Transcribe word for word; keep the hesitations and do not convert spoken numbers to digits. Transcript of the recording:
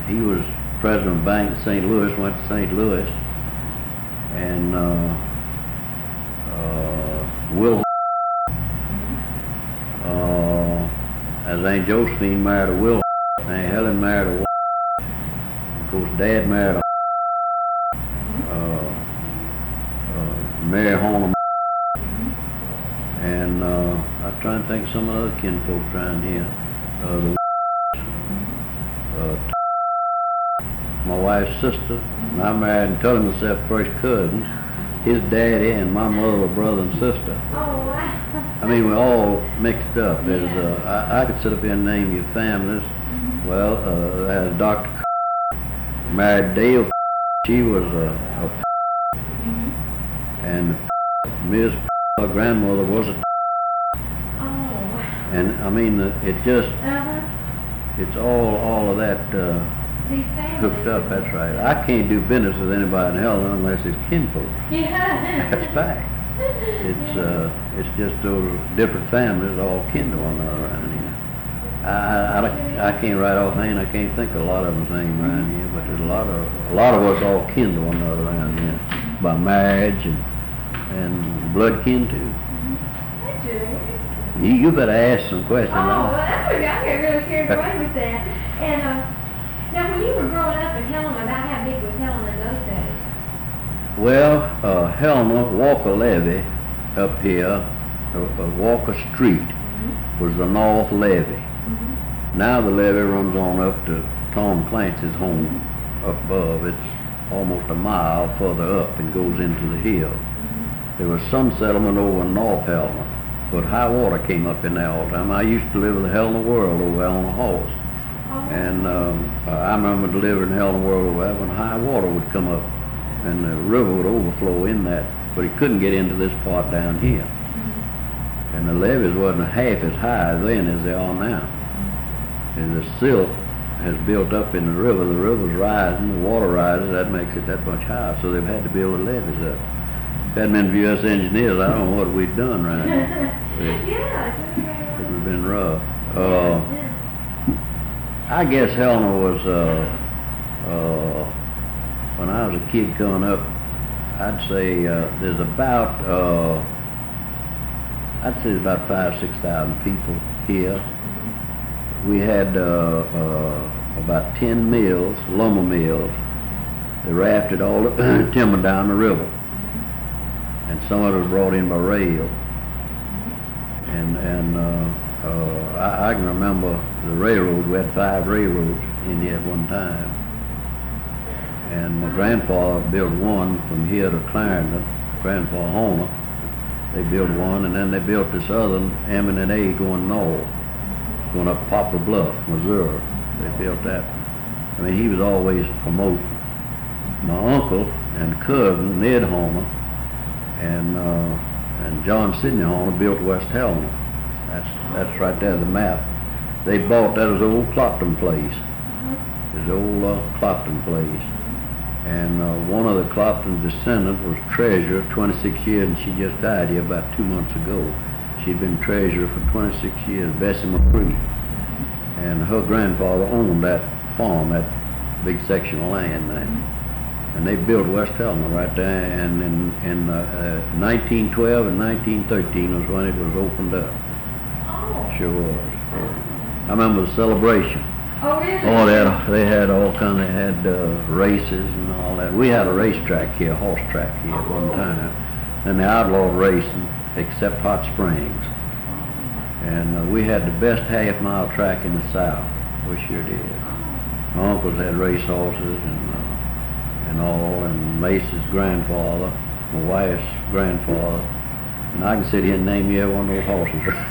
he was president of the bank in Saint Louis, went to Saint Louis, and uh, uh, Will uh, as Aunt Josephine married a Will, Aunt Helen married a Will. Of course, Dad married a uh, uh, Mary Horner, and uh, I'm trying to think of some other kinfolk around here. Uh, the uh, my wife's sister, and I married and telling myself first cousins. His daddy and my mother were brother and sister. Oh, wow. I mean, we're all mixed up. There's, uh, I, I could sit up here and name you families. Mm-hmm. Well, uh, there's Doctor married Dale. She was a, a Mm-hmm. and Miss her grandmother was a Oh, wow. and I mean, uh, it just, Uh-huh. it's all, all of that uh, These families. hooked up, that's right. I can't do business with anybody in Helena unless it's kinfolk. Yeah. That's fact. It's uh, it's just those different families all kin to one another around here. I, I, I, I can't right offhand, I can't think of a lot of them same around here, but there's a lot of, a lot of us all kin to one another around here by marriage and, and blood kin too. That's good. You, you better ask some questions. Oh, well, huh? that's what I get really carried away with that. And, uh, now when you were growing up in Helena, about how big was Helena in those days? Well, uh, Helena, Walker Levee up here, uh, uh, Walker Street Mm-hmm. was the North Levee. Mm-hmm. Now the levee runs on up to Tom Clancy's home up above. It's almost a mile further up and goes into the hill. Mm-hmm. There was some settlement over in North Helena, but high water came up in there all the time. I used to live in the Helena World over there on a horse. Oh. And um, I remember delivering Helena World over there when high water would come up and the river would overflow in that, but it couldn't get into this part down here. Mm-hmm. And the levees wasn't half as high then as they are now. And the silt has built up in the river. The river's rising, the water rises, that makes it that much higher, so they've had to build the levees up. If it hadn't been for U S engineers, I don't know what we'd done right now. Yeah, it's really It very would have been rough. Uh, Yeah. I guess Helena was, uh, uh, when I was a kid coming up, I'd say uh, there's about, uh, I'd say there's about five, six thousand people here. We had uh, uh, about ten mills, lumber mills. They rafted all the timber down the river, and some of it was brought in by rail. And and uh, uh, I, I can remember the railroad. We had five railroads in here at one time. And my grandfather built one from here to Clarendon, Grandpa Horner. They built one, and then they built this other M and A going north, going up Poplar Bluff, Missouri. They built that. I mean, he was always promoting. My uncle and cousin, Ned Horner, and uh, and John Sidney Horner built West Helena. That's that's right there, the map. They bought that as old Clopton place. His old uh, Clopton place. And uh, one of the Clopton descendants was treasurer twenty-six years, and she just died here about two months ago. She'd been treasurer for twenty-six years, Bessie McCree. And her grandfather owned that farm, that big section of land there. And they built West Helena right there, and in, in uh, uh, nineteen twelve and nineteen thirteen was when it was opened up. Oh. Sure was. Yeah. I remember the celebration. Oh, really? Oh, they had, they had all kind of, they had uh, races and all that. We had a racetrack here, a horse track here at one time. And they outlawed racing, except Hot Springs. And uh, we had the best half-mile track in the South. We sure did. My uncles had race horses and uh, and all, and Mace's grandfather, my wife's grandfather. And I can sit here and name you every one of those horses.